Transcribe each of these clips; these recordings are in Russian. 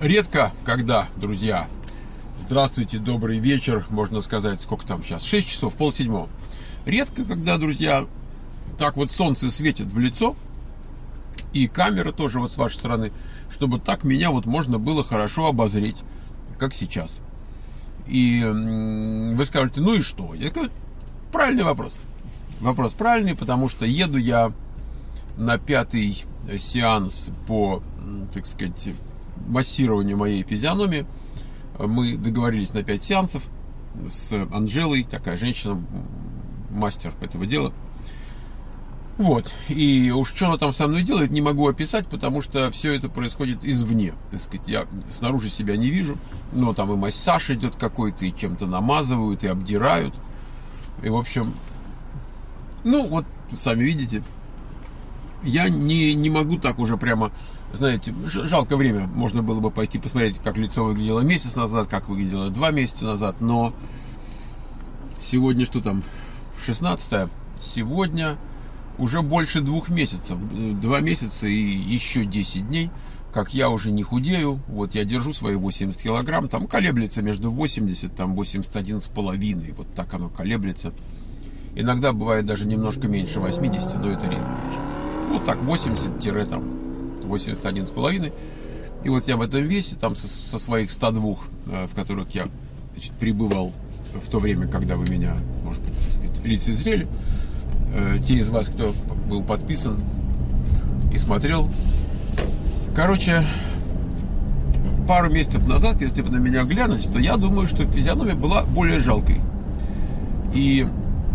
Редко когда, друзья, здравствуйте, добрый вечер, можно сказать, сколько там сейчас, 6 часов, 6:30. Редко когда, друзья, так вот солнце светит в лицо, и камера тоже вот с вашей стороны, чтобы так меня вот можно было хорошо обозреть, как сейчас. И вы скажете, ну и что? Я говорю, правильный вопрос. Вопрос правильный, потому что еду я на 5-й сеанс по, так сказать, массированию моей физиономии. Мы договорились на 5 сеансов с Анжелой, такая женщина, мастер этого дела. Вот, и уж что она там со мной делает, не могу описать, потому что все это происходит извне, так сказать, я снаружи себя не вижу, но там и массаж идет какой-то, и чем-то намазывают, и обдирают, и в общем, ну вот, сами видите, я не могу так уже прямо, знаете, жалко время, можно было бы пойти посмотреть, как лицо выглядело месяц назад, как выглядело 2 месяца назад, но сегодня что там, 16-е, сегодня уже больше 2 месяцев, 2 месяца и еще 10 дней, как я уже не худею, вот я держу свои 80 килограмм, там колеблется между 80, там 81,5, вот так оно колеблется, иногда бывает даже немножко меньше 80, но это редко уже. Вот так, 80-81,5. И вот я в этом весе, там со своих 102, в которых я, значит, пребывал в то время, когда вы меня, может быть, лицезрели, те из вас, кто был подписан и смотрел. Короче, пару месяцев назад, если бы на меня глянуть, то я думаю, что физиономия была более жалкой. И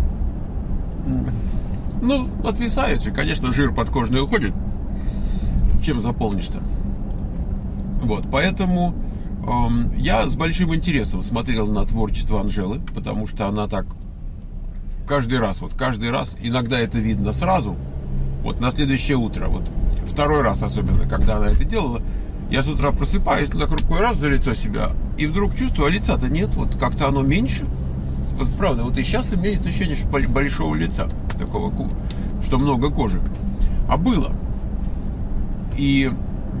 ну, отвисает же, конечно, жир подкожный уходит. Чем заполнишь-то? Вот, поэтому я с большим интересом смотрел на творчество Анжелы, потому что она так каждый раз, иногда это видно сразу, вот на следующее утро, вот второй раз особенно, когда она это делала, я с утра просыпаюсь, так рукой раз за лицо себя, и вдруг чувствую, а лица-то нет, вот как-то оно меньше. Вот правда, вот и сейчас у меня есть ощущение, что большого лица, такого, что много кожи. А было. И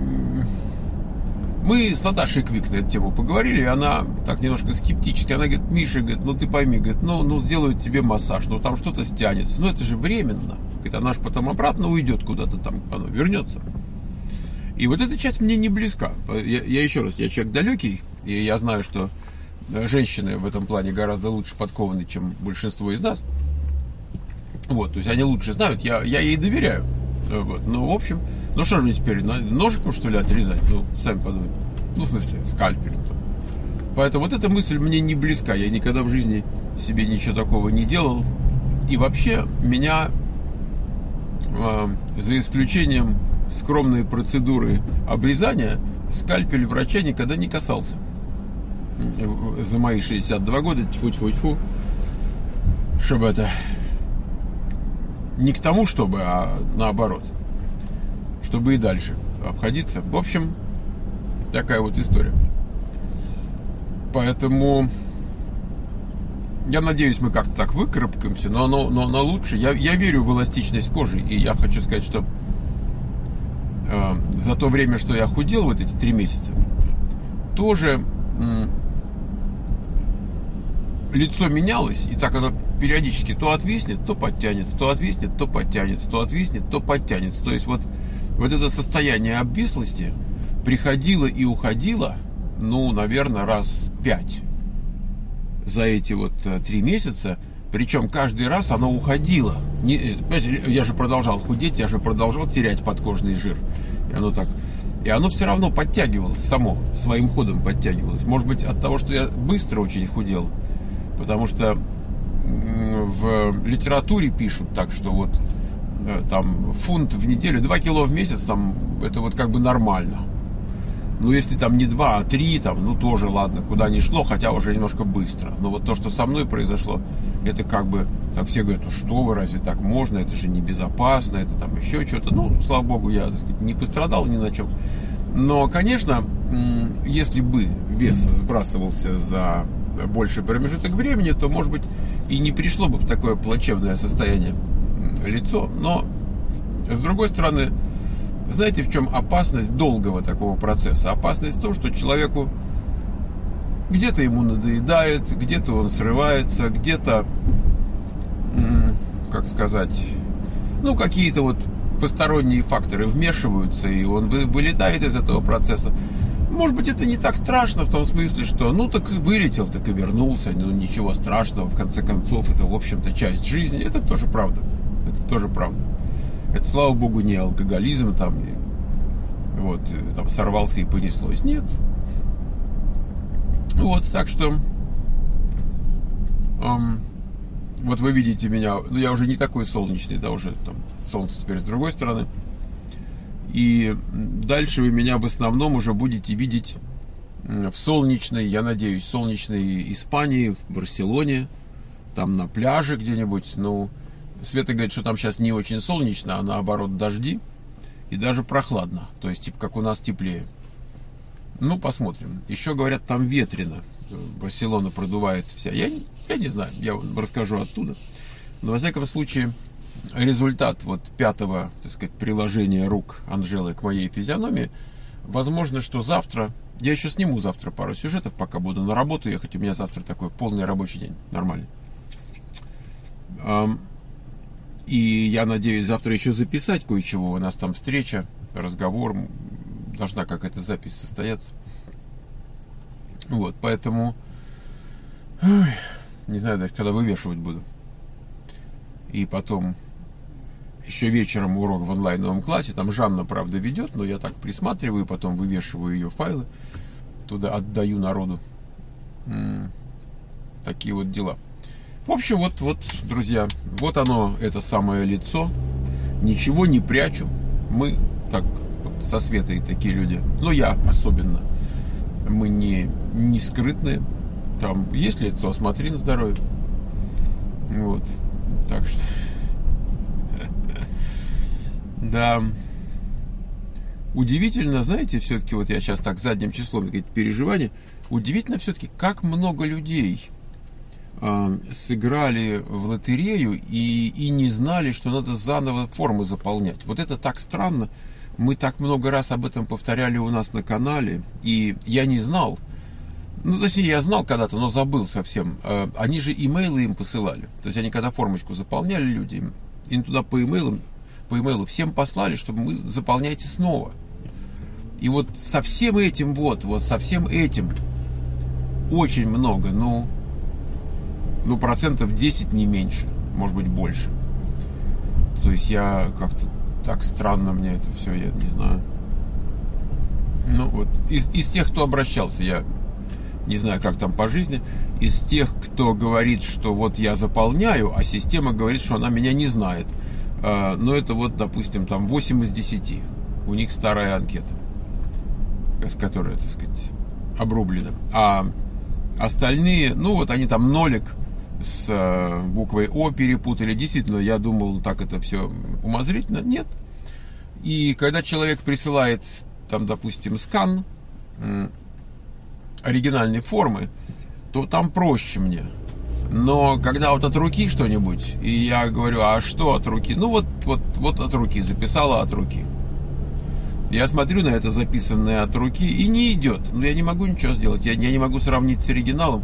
мы с Наташей Квик на эту тему поговорили, и она так немножко скептически, она говорит, Миша, говорит, ну ты пойми, говорит, ну сделают тебе массаж, ну там что-то стянется, ну это же временно. Говорит, она же потом обратно уйдет куда-то там, она вернется. И вот эта часть мне не близка. Я еще раз, я человек далекий, и я знаю, что женщины в этом плане гораздо лучше подкованы, чем большинство из нас. Вот, то есть они лучше знают, я ей доверяю. Вот, ну, в общем, ну что же мне теперь, ножиком, что ли, отрезать? Ну, сами подумайте. Ну, в смысле, скальпелем. Поэтому вот эта мысль мне не близка. Я никогда в жизни себе ничего такого не делал. И вообще, меня, за исключением скромной процедуры обрезания, скальпель врача никогда не касался. За мои 62 года, тьфу-тьфу-тьфу, чтобы это не к тому, чтобы, а наоборот, чтобы и дальше обходиться. В общем, такая вот история. Поэтому я надеюсь, мы как-то так выкарабкаемся, но лучше. Я верю в эластичность кожи, и я хочу сказать, что за то время, что я худел, вот эти 3 месяца, тоже лицо менялось, и так оно периодически то отвиснет, то подтянется, то отвиснет, то подтянется, то отвиснет, то подтянется. То есть вот это состояние обвислости приходило и уходило, ну, наверное, раз 5 за эти вот 3 месяца. Причем каждый раз оно уходило. Я же продолжал худеть, я же продолжал терять подкожный жир. И оно все равно подтягивалось само, своим ходом подтягивалось. Может быть, от того, что я быстро очень худел. Потому что в литературе пишут так, что вот там фунт в неделю, 2 кило в месяц, там это вот как бы нормально. Ну, если там не 2, а 3, там, ну тоже ладно, куда ни шло, хотя уже немножко быстро. Но вот то, что со мной произошло, это как бы, там все говорят, ну что вы, разве так можно, это же небезопасно, это там еще что-то. Ну, слава богу, я, так сказать, не пострадал ни на чем. Но, конечно, если бы вес сбрасывался за больший промежуток времени, то, может быть, и не пришло бы в такое плачевное состояние лицо. Но, с другой стороны, знаете, в чем опасность долгого такого процесса? Опасность в том, что человеку где-то ему надоедает, где-то он срывается, где-то, как сказать, ну, какие-то вот посторонние факторы вмешиваются, и он вылетает из этого процесса. Может быть, это не так страшно в том смысле, что, ну, так и вылетел, так и вернулся, ну, ничего страшного, в конце концов, это, в общем-то, часть жизни. Это тоже правда. Это тоже правда. Это, слава богу, не алкоголизм, там, вот, там, сорвался и понеслось. Нет. Вот, так что, вот вы видите меня, ну, я уже не такой солнечный, да, уже там солнце теперь с другой стороны. И дальше вы меня в основном уже будете видеть в солнечной, я надеюсь, солнечной Испании, в Барселоне, там на пляже где-нибудь. Ну, Света говорит, что там сейчас не очень солнечно, а наоборот дожди и даже прохладно, то есть типа как у нас теплее. Ну, посмотрим. Еще говорят, там ветрено. Барселона продувается вся. Я не знаю, я расскажу оттуда. Но, во всяком случае, результат вот 5-го, так сказать, приложения рук Анжелы к моей физиономии, возможно, что завтра, я еще сниму завтра пару сюжетов, пока буду на работу ехать, у меня завтра такой полный рабочий день, нормальный. И я надеюсь завтра еще записать кое-чего, у нас там встреча, разговор, должна какая-то запись состояться. Вот, поэтому, не знаю даже, когда вывешивать буду. И потом еще вечером урок в онлайновом классе. Там Жанна, правда, ведет, но я так присматриваю, потом вывешиваю ее файлы, туда отдаю народу. Такие вот дела. В общем, вот, друзья, вот оно, это самое лицо. Ничего не прячу. Мы так вот, со Светой такие люди. Но я особенно. Мы не скрытные. Там есть лицо, смотри на здоровье. Вот. Так что... Да. Удивительно, знаете, все-таки, вот я сейчас так задним числом, какие-то переживания, удивительно все-таки, как много людей сыграли в лотерею и не знали, что надо заново формы заполнять. Вот это так странно. Мы так много раз об этом повторяли у нас на канале, и я не знал. Ну, точнее, я знал когда-то, но забыл совсем. Они же имейлы им посылали. То есть они когда формочку заполняли люди, им туда по имейлу всем послали, чтобы мы заполняйте снова. И вот со всем этим, вот со всем этим очень много, ну, процентов 10 не меньше, может быть больше. То есть я как-то так странно мне это все, я не знаю. Ну вот, из тех, кто обращался, я не знаю, как там по жизни, из тех, кто говорит, что вот я заполняю, а система говорит, что она меня не знает. Но это вот, допустим, там 8 из 10. У них старая анкета, которая, так сказать, обрублена. А остальные, ну вот они там нолик с буквой О перепутали. Действительно, я думал, так это все умозрительно. Нет. И когда человек присылает, там, допустим, скан оригинальной формы, то там проще мне. Но когда вот от руки что-нибудь, и я говорю, а что от руки? Ну вот от руки, записала от руки. Я смотрю на это записанное от руки, и не идет. Ну я не могу ничего сделать, я не могу сравнить с оригиналом.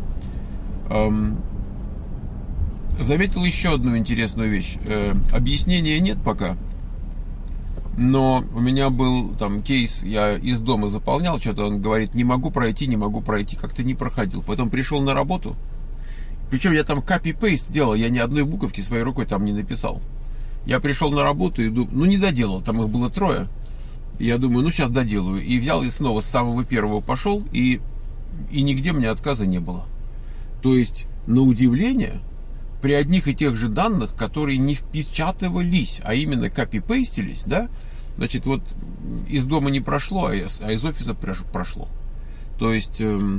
Заметил еще одну интересную вещь. Объяснения нет пока. Но у меня был там кейс, я из дома заполнял, что-то он говорит, не могу пройти, как-то не проходил. Потом пришел на работу, причем я там копи-пейст делал, я ни одной буковки своей рукой там не написал. Я пришел на работу и думаю, ну не доделал, там их было 3. И я думаю, ну сейчас доделаю. И взял и снова с самого первого пошел, и нигде мне отказа не было. То есть, на удивление, при одних и тех же данных, которые не впечатывались, а именно копипейстились, да, значит, вот из дома не прошло, а из офиса прошло. То есть,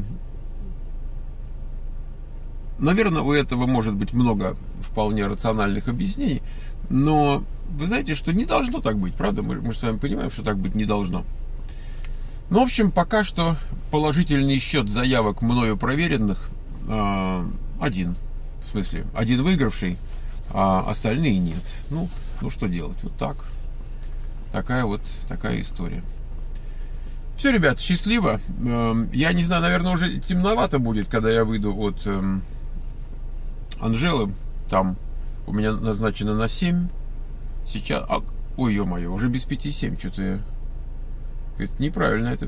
наверное, у этого может быть много вполне рациональных объяснений, но вы знаете, что не должно так быть, правда? Мы с вами понимаем, что так быть не должно. Ну, в общем, пока что положительный счет заявок мною проверенных один. В смысле, один выигравший, а остальные нет. Ну, что делать? Вот так. такая история. Все, ребят, счастливо. Я не знаю, наверное, уже темновато будет, когда я выйду от Анжелы. Там у меня назначено на 7. Сейчас... ой, ё-моё, уже без 5-7. Что-то я... Это неправильно это...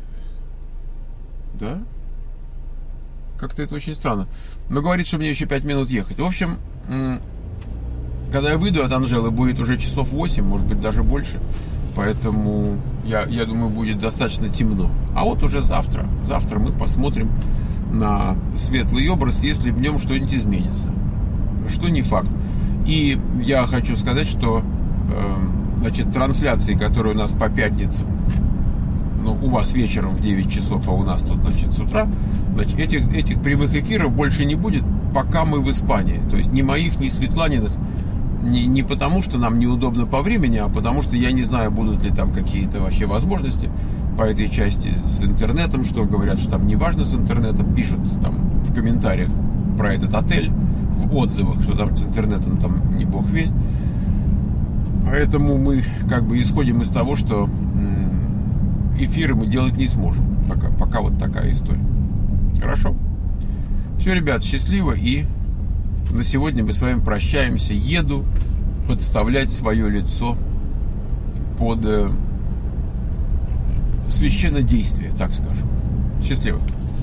Да? Как-то это очень странно. Но говорит, что мне еще 5 минут ехать. В общем, когда я выйду от Анжелы, будет уже часов 8, может быть, даже больше. Поэтому, я думаю, будет достаточно темно. А вот уже завтра мы посмотрим на светлый образ, если в нем что-нибудь изменится. Что не факт. И я хочу сказать, что значит, трансляции, которые у нас по пятницам, ну, у вас вечером в 9 часов, а у нас тут, значит, с утра, значит, этих прямых эфиров больше не будет, пока мы в Испании. То есть ни моих, ни Светланиных. Не потому, что нам неудобно по времени, а потому, что я не знаю, будут ли там какие-то вообще возможности по этой части с интернетом, что говорят, что там не важно с интернетом, пишут там в комментариях про этот отель, в отзывах, что там с интернетом там не бог весть. Поэтому мы как бы исходим из того, что эфиры мы делать не сможем. Пока вот такая история. Хорошо? Все, ребят, счастливо, и на сегодня мы с вами прощаемся. Еду подставлять свое лицо под священнодействие, так скажем. Счастливо.